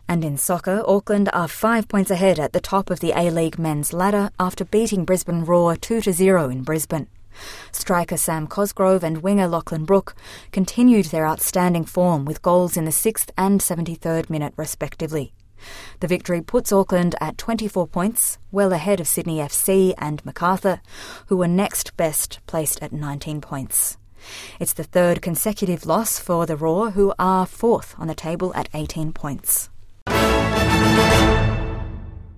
And in soccer, Auckland are 5 points ahead at the top of the A-League men's ladder after beating Brisbane Roar 2-0 in Brisbane. Striker Sam Cosgrove and winger Lachlan Brook continued their outstanding form with goals in the 6th and 73rd minute respectively. The victory puts Auckland at 24 points, well ahead of Sydney FC and MacArthur, who were next best, placed at 19 points. It's the third consecutive loss for the Roar, who are 4th on the table at 18 points.